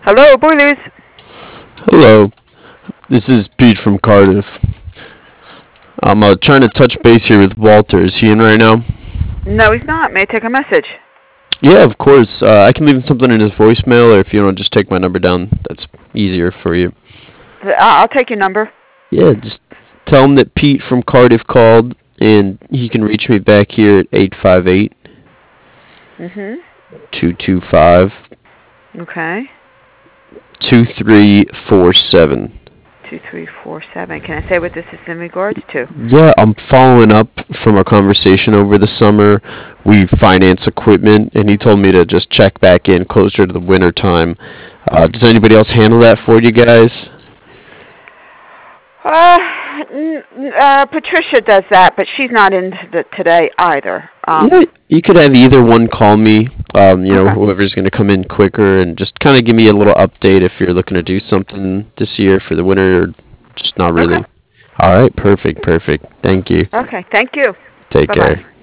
Hello, boilies. Hello, this is Pete from Cardiff. I'm trying to touch base here with Walter. Is he in right now? No, he's not. May I take a message? Yeah, of course. I can leave him something in his voicemail, or if you want to just take my number down, that's easier for you. I'll take your number. Yeah, just tell him that Pete from Cardiff called, and he can reach me back here at 858 Mhm. 225 Okay. 2347. 2347. Can I say what this is in regards to? Yeah, I'm following up from our conversation over the summer. We finance equipment, and he told me to just check back in closer to the winter time. Does anybody else handle that for you guys? Patricia does that, but she's not in today either. Yeah, you could have either one call me. Okay. Whoever's going to come in quicker, and just kind of give me a little update if you're looking to do something this year for the winter, or just not really. Okay. All right, perfect, perfect. Thank you. Okay. Thank you. Take Bye bye. care.